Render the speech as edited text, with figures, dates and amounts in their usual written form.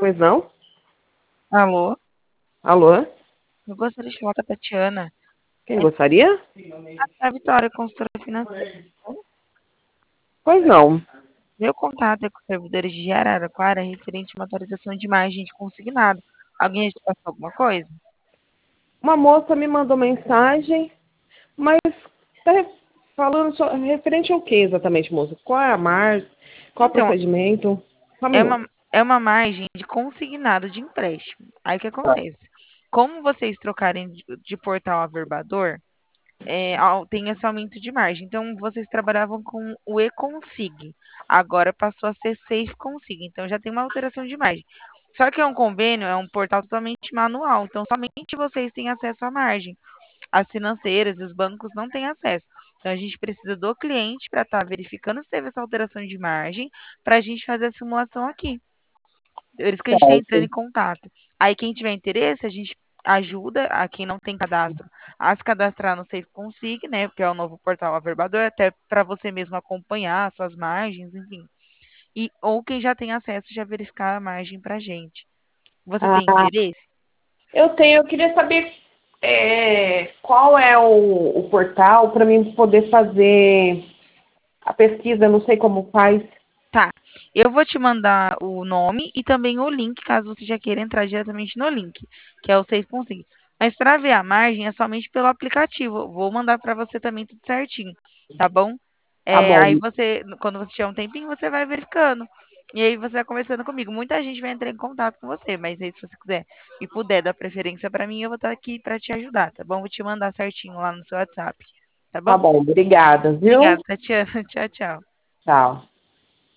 Pois não? Alô? Alô? Eu gostaria de falar com a Tatiana. Quem gostaria? A Vitória, consultora financeira. Pois não. Meu contato é com os servidores de Araraquara referente a uma atualização de imagem de consignado. Alguém te passou alguma coisa? Uma moça me mandou mensagem, mas tá falando referente ao que exatamente, moça? Qual é a marca? Qual é o Então, procedimento? Só um é minuto. uma, é uma margem de consignado de empréstimo. Aí o que acontece? Como vocês trocarem de portal a verbador, tem esse aumento de margem. Então, vocês trabalhavam com o e-consig. Agora passou a ser safe consig. Então, já tem uma alteração de margem. Só que é um convênio, é um portal totalmente manual. Então, somente vocês têm acesso à margem. As financeiras e os bancos não têm acesso. Então, a gente precisa do cliente para estar verificando se teve essa alteração de margem para a gente fazer a simulação aqui. Por isso que a gente está entrando em Certo. contato. Aí, quem tiver interesse, a gente ajuda a quem não tem cadastro a se cadastrar no Safe Consig, né? Que é o novo portal Averbador, até para você mesmo acompanhar suas margens, enfim. Ou quem já tem acesso já verificar a margem para a gente. Você tem Ah, interesse? eu queria saber qual é o portal para mim poder fazer a pesquisa, não sei como faz. Tá. Eu vou te mandar o nome e também o link, caso você já queira entrar diretamente no link, que é o Safe Consig. Mas para ver a margem é somente pelo aplicativo. Vou mandar para você também tudo certinho, tá bom? Tá Aí bom, você, quando você tiver um tempinho, você vai verificando. E aí você vai conversando comigo. Muita gente vai entrar em contato com você, mas aí se você quiser e puder dar preferência para mim, eu vou estar aqui para te ajudar, tá bom? Vou te mandar certinho lá no seu WhatsApp, tá tá bom? bom. Obrigada, Obrigada, viu? Tatiana. Tchau, tchau. Tchau.